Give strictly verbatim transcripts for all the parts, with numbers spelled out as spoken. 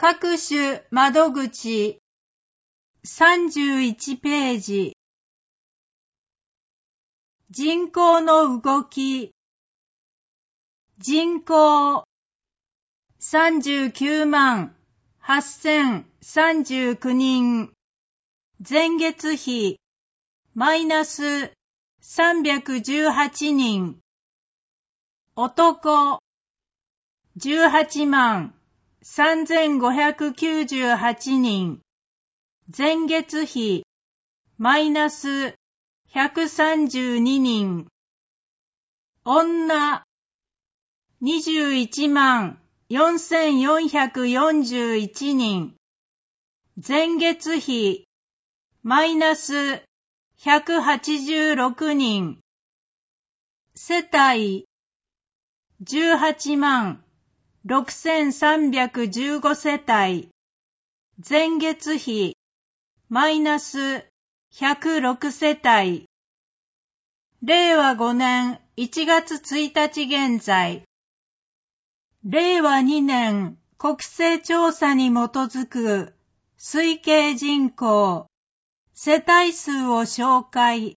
各種窓口さんじゅういちページ。人口の動き。人口さんじゅうきゅうまんはっせんさんじゅうきゅうにん。前月比マイナスさんびゃくじゅうはちにん。男じゅうはちまんさんぜんごひゃくきゅうじゅうはちにん。前月比マイナスひゃくさんじゅうににん。女にじゅういちまんよんせんよんひゃくよんじゅういちにん。前月比マイナスひゃくはちじゅうろくにん。世帯じゅうはちまんろくせんさんびゃくじゅうご世帯。前月比マイナスひゃくろく世帯。れいわごねんいちがつついたち現在。れいわにねん国勢調査に基づく推計人口、世帯数を紹介。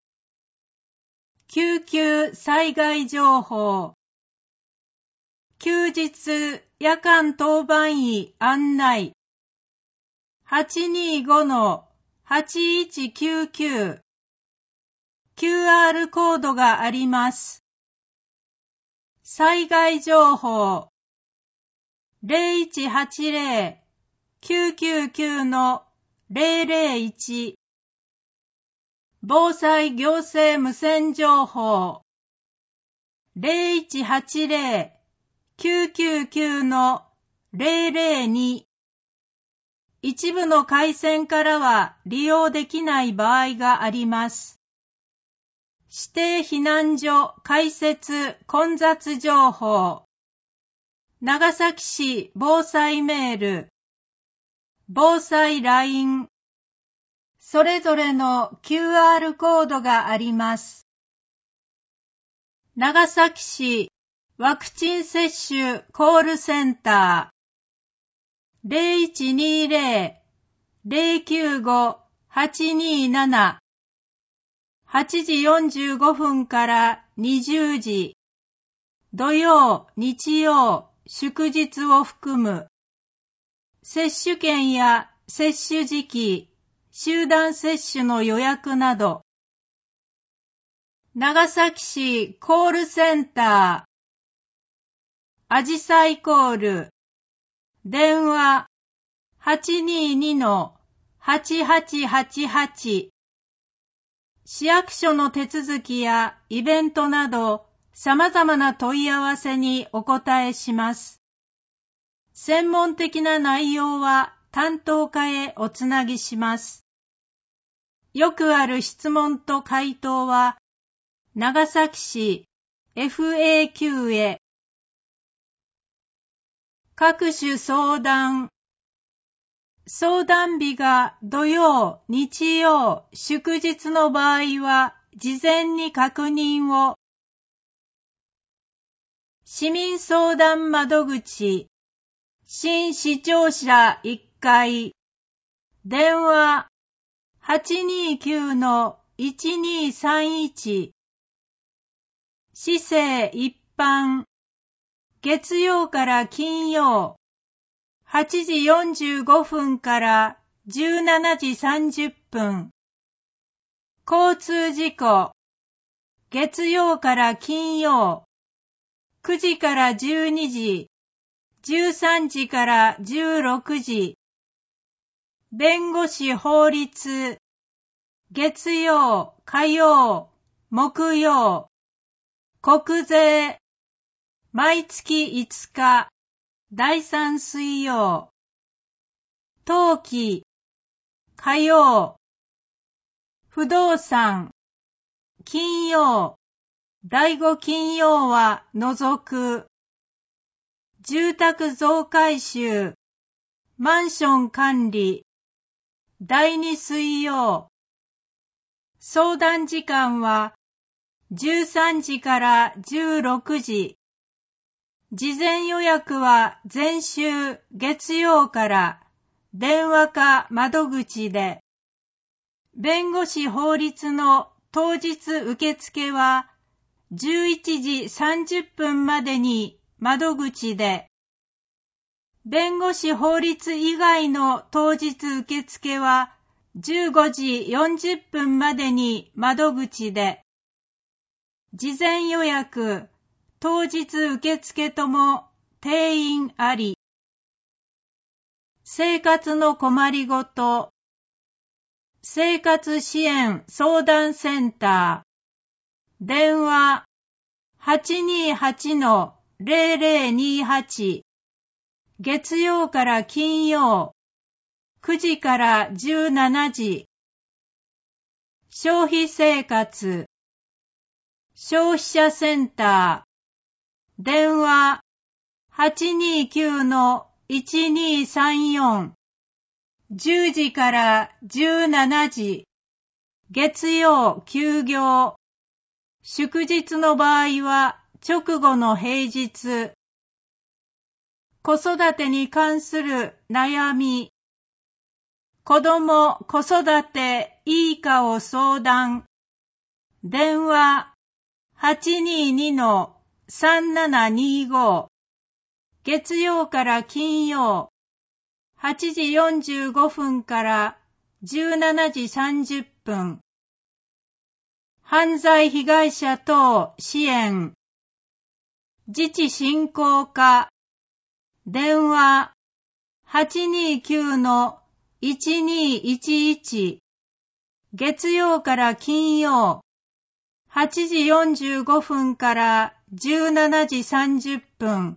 救急災害情報。休日夜間当番医案内。はちにーごのはちいちきゅうきゅう。キューアール コードがあります。災害情報。ゼロいちはちゼロきゅうきゅうきゅうのゼロゼロいち。防災行政無線情報。ゼロいちはちゼロきゅうきゅうきゅうのゼロゼロに。一部の回線からは利用できない場合があります。指定避難所開設混雑情報。長崎市防災メール。防災 ライン。それぞれの キューアール コードがあります。長崎市ワクチン接種コールセンター。ゼロいちにゼロ ゼロきゅうご はちにーなな。はちじよんじゅうごふんからにじゅうじ。土曜、日曜、祝日を含む。接種券や接種時期、集団接種の予約など。長崎市コールセンター。あじさいコール。電話はちにーにのはちはちはちはち。市役所の手続きやイベントなど様々な問い合わせにお答えします。専門的な内容は担当課へおつなぎします。よくある質問と回答は長崎市 エフエーキュー へ。各種相談。相談日が土曜、日曜、祝日の場合は事前に確認を。市民相談窓口。新市庁舎いっかい。電話はちにーきゅうのいちにーさんいち。市政一般。月曜から金曜。はちじよんじゅうごふんからじゅうしちじさんじゅっぷん。交通事故。月曜から金曜。くじからじゅうにじ。じゅうさんじからじゅうろくじ。弁護士法律。月曜、火曜、木曜。国税。毎月いつか。だいさん水曜。登記。火曜。不動産。金曜。だいご金曜は除く。住宅増改修。マンション管理。だいに水曜。相談時間はじゅうさんじからじゅうろくじ。 事前予約は前週月曜から電話か窓口で、弁護士法律の当日受付はじゅういちじさんじゅっぷんまでに窓口で、弁護士法律以外の当日受付はじゅうごじよんじゅっぷんまでに窓口で、事前予約、当日受付とも定員あり。生活の困りごと、生活支援相談センター、電話 はちにーはちのゼロゼロにーはち、月曜から金曜、くじからじゅうしちじ。消費生活、消費者センター、電話 はちにーきゅうのいちにーさんよん、じゅうじからじゅうしちじ、月曜休業、祝日の場合は直後の平日。子育てに関する悩み、子供子育ていいかを相談、電話 はちにーにのさんななにーご、月曜から金曜、はちじよんじゅうごふんからじゅうしちじさんじゅっぷん。犯罪被害者等支援、自治振興課、電話 はちにーきゅうのいちにーいちいち、月曜から金曜、はちじよんじゅうごふんからじゅうしちじさんじゅっぷん。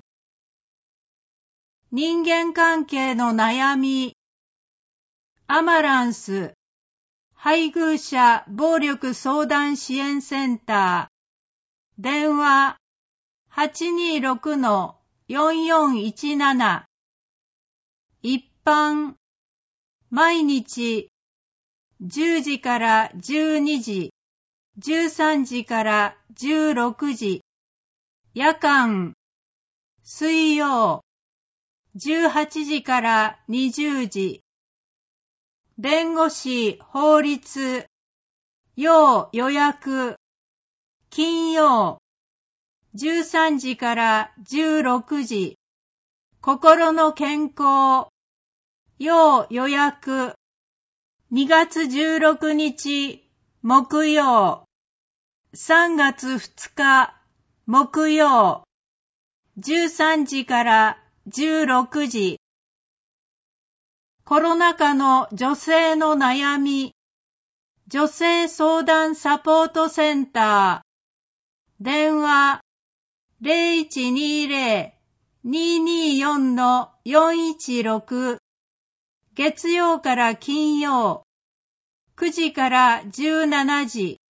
人間関係の悩み、アマランス、配偶者暴力相談支援センター、電話 はちにーろくのよんよんいちなな、一般、毎日、じゅうじからじゅうにじ、じゅうさんじからじゅうろくじ、夜間、水曜、じゅうはちじからにじゅうじ、弁護士法律、要予約、金曜、じゅうさんじからじゅうろくじ、心の健康、要予約、にがつじゅうろくにち木曜、さんがつふつか木曜、じゅうさんじからじゅうろくじ。コロナ禍の女性の悩み、女性相談サポートセンター、電話 ゼロいちにーゼロ にーにーよんのよんいちろく、月曜から金曜、くじからじゅうしちじ。